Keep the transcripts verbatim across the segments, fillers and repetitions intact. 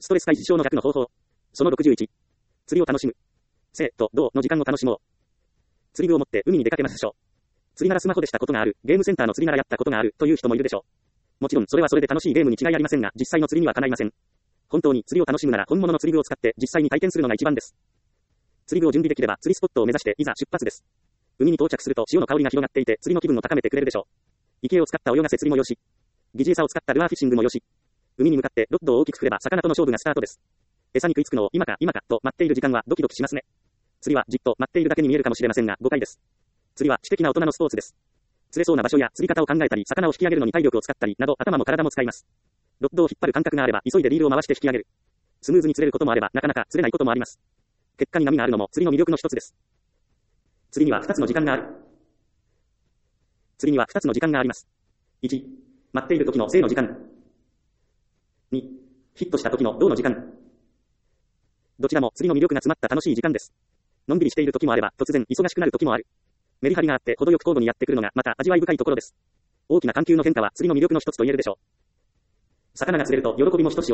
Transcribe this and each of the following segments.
ストレス解消の逆の方法。そのろくじゅういち。釣りを楽しむ。生と同の時間を楽しもう。釣り具を持って海に出かけましょう。釣りならスマホでしたことがある、ゲームセンターの釣りならやったことがあるという人もいるでしょう。もちろんそれはそれで楽しいゲームに違いありませんが、実際の釣りにはかないません。本当に釣りを楽しむなら本物の釣り具を使って実際に体験するのが一番です。釣り具を準備できれば釣りスポットを目指していざ出発です。海に到着すると潮の香りが広がっていて釣りの気分を高めてくれるでしょう。池を使った泳がせ釣りもよし、疑似餌を使ったルアーフィッシングもよし、海に向かってロッドを大きく振れば魚との勝負がスタートです。餌に食いつくのを今か今かと待っている時間はドキドキしますね。釣りはじっと待っているだけに見えるかもしれませんが誤解です。釣りは知的な大人のスポーツです。釣れそうな場所や釣り方を考えたり、魚を引き上げるのに体力を使ったりなど頭も体も使います。ロッドを引っ張る感覚があれば急いでリールを回して引き上げる。スムーズに釣れることもあればなかなか釣れないこともあります。結果に波があるのも釣りの魅力の一つです。釣りにはふたつの時間がある。釣りにはふたつの時間があります。いち、待っている時の生の時間。に、ヒットした時の動の時間。どちらも釣りの魅力が詰まった楽しい時間です。のんびりしている時もあれば突然忙しくなる時もある。メリハリがあって程よく交互にやってくるのがまた味わい深いところです。大きな緩急の変化は釣りの魅力の一つと言えるでしょう。魚が釣れると喜びもひとしお。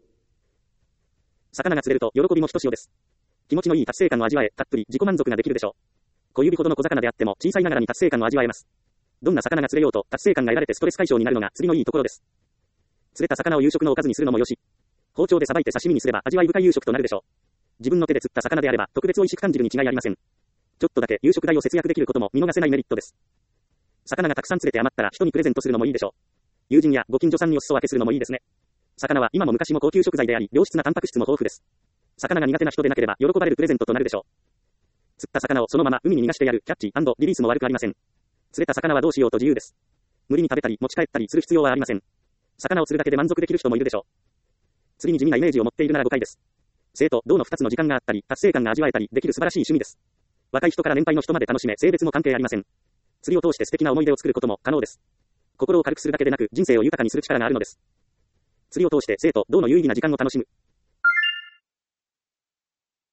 魚が釣れると喜びもひとしおです。気持ちのいい達成感を味わえ、たっぷり自己満足ができるでしょう。小指ほどの小魚であっても小さいながらに達成感を味わえます。どんな魚が釣れようと達成感が得られてストレス解消になるのが釣りのいいところです。釣れた魚を夕食のおかずにするのもよし、包丁でさばいて刺身にすれば味わい深い夕食となるでしょう。自分の手で釣った魚であれば特別美味しく感じるに違いありません。ちょっとだけ夕食代を節約できることも見逃せないメリットです。魚がたくさん釣れて余ったら人にプレゼントするのもいいでしょう。友人やご近所さんにお裾分けするのもいいですね。魚は今も昔も高級食材であり、良質なタンパク質も豊富です。魚が苦手な人でなければ喜ばれるプレゼントとなるでしょう。釣った魚をそのまま海に逃がしてやるキャッチ&リリースも悪くありません。釣れた魚はどうしようと自由です。無理に食べたり持ち帰ったりする必要はありません。魚を釣るだけで満足できる人もいるでしょう。釣りに地味なイメージを持っているなら誤解です。生と動のふたつの時間があったり、達成感が味わえたりできる素晴らしい趣味です。若い人から年配の人まで楽しめ、性別も関係ありません。釣りを通して素敵な思い出を作ることも可能です。心を軽くするだけでなく人生を豊かにする力があるのです。釣りを通して生と動の有意義な時間を楽しむ。